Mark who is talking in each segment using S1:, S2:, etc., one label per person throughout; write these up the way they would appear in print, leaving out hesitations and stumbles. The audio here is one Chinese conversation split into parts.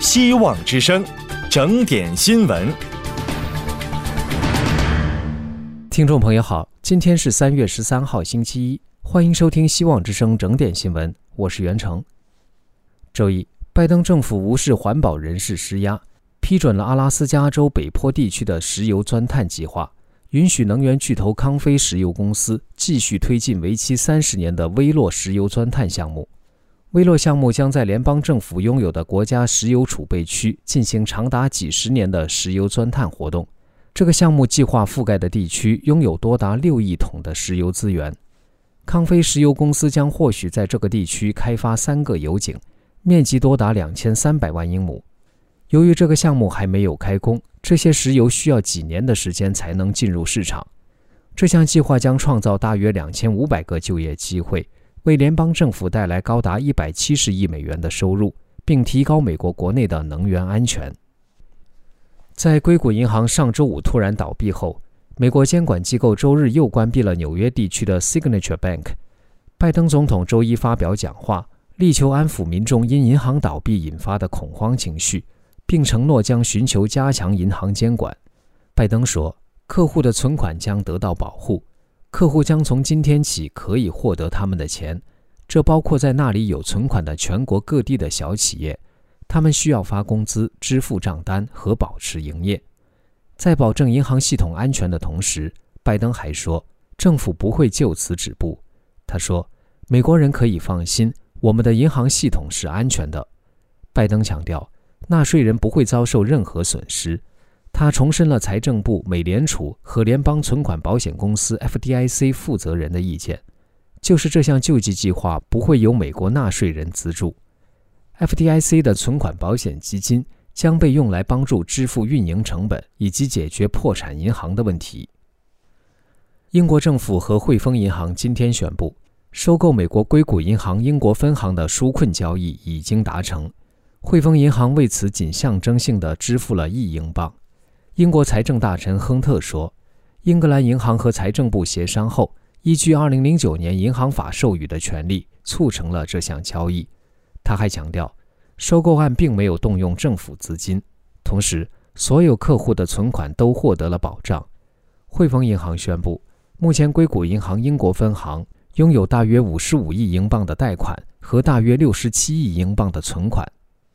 S1: 希望之声，整点新闻。
S2: 听众朋友好，今天是3月13号星期一，欢迎收听希望之声整点新闻，我是袁成。周一，拜登政府无视环保人士施压，批准了阿拉斯加州北坡地区的石油钻探计划，允许能源巨头康菲石油公司继续推进为期30年的威洛石油钻探项目。威洛项目将在联邦政府拥有的国家石油储备区进行长达几十年的石油钻探活动。这个项目计划覆盖的地区拥有多达6亿桶的石油资源。康菲石油公司将或许在这个地区开发3个油井，面积多达2300万英亩。由于这个项目还没有开工，这些石油需要几年的时间才能进入市场。这项计划将创造大约2500个就业机会，为联邦政府带来高达170亿美元的收入，并提高美国国内的能源安全。在硅谷银行上周五突然倒闭后，美国监管机构周日又关闭了纽约地区的 Signature Bank。拜登总统周一发表讲话，力求安抚民众因银行倒闭引发的恐慌情绪，并承诺将寻求加强银行监管。拜登说，客户的存款将得到保护，客户将从今天起可以获得他们的钱，这包括在那里有存款的全国各地的小企业，他们需要发工资、支付账单和保持营业。在保证银行系统安全的同时，拜登还说，政府不会就此止步。他说，美国人可以放心，我们的银行系统是安全的。拜登强调，纳税人不会遭受任何损失。他重申了财政部、美联储和联邦存款保险公司 FDIC 负责人的意见，就是这项救济计划不会由美国纳税人资助。FDIC 的存款保险基金将被用来帮助支付运营成本以及解决破产银行的问题。英国政府和汇丰银行今天宣布，收购美国硅谷银行英国分行的纾困交易已经达成。汇丰银行为此仅象征性地支付了1亿英镑。英国财政大臣亨特说，英格兰银行和财政部协商后，依据2009年银行法授予的权利，促成了这项交易。他还强调，收购案并没有动用政府资金，同时所有客户的存款都获得了保障。汇丰银行宣布，目前硅谷银行英国分行拥有大约55亿英镑的贷款和大约67亿英镑的存款。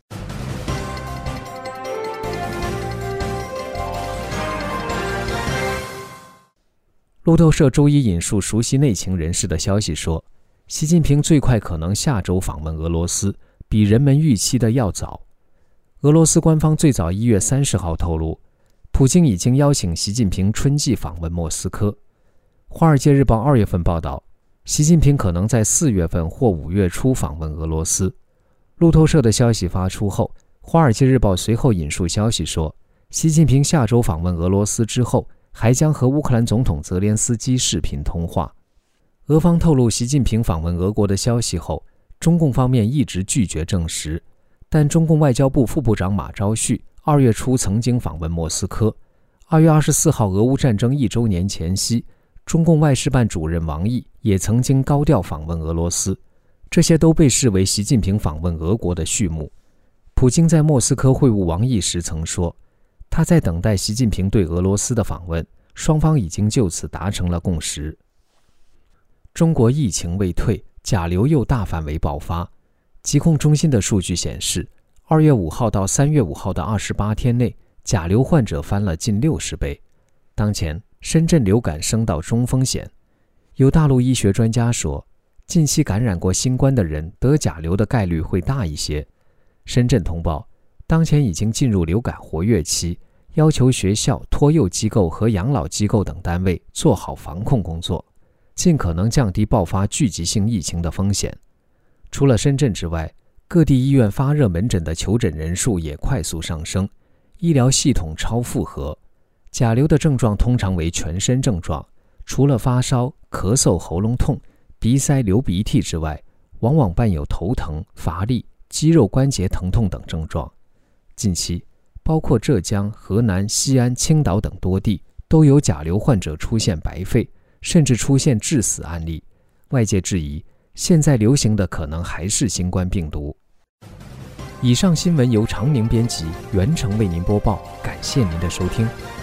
S2: 路透社周一引述熟悉内情人士的消息说，习近平最快可能下周访问俄罗斯，比人们预期的要早。俄罗斯官方最早1月30号透露，普京已经邀请习近平春季访问莫斯科。华尔街日报2月份报道，习近平可能在4月份或5月初访问俄罗斯。路透社的消息发出后，华尔街日报随后引述消息说，习近平下周访问俄罗斯之后，还将和乌克兰总统泽连斯基视频通话。俄方透露习近平访问俄国的消息后，中共方面一直拒绝证实，但中共外交部副部长马朝旭2月初曾经访问莫斯科。2月24号俄乌战争1周年前夕，中共外事办主任王毅也曾经高调访问俄罗斯，这些都被视为习近平访问俄国的序幕。普京在莫斯科会晤王毅时曾说，他在等待习近平对俄罗斯的访问，双方已经就此达成了共识。中国疫情未退，甲流又大范围爆发。疾控中心的数据显示，2月5号到3月5号的28天内，甲流患者翻了近60倍。当前，深圳流感升到中风险。有大陆医学专家说，近期感染过新冠的人得甲流的概率会大一些。深圳通报，当前已经进入流感活跃期，要求学校、托幼机构和养老机构等单位做好防控工作，尽可能降低爆发聚集性疫情的风险。除了深圳之外，各地医院发热门诊的求诊人数也快速上升，医疗系统超负荷。甲流的症状通常为全身症状，除了发烧、咳嗽、喉咙痛、鼻塞、流鼻涕之外，往往伴有头疼、乏力、肌肉关节疼痛等症状。近期，包括浙江、河南、西安、青岛等多地都有甲流患者出现白肺，甚至出现致死案例。外界质疑，现在流行的可能还是新冠病毒。 以上新闻由常宁编辑，袁成为您播报，感谢您的收听。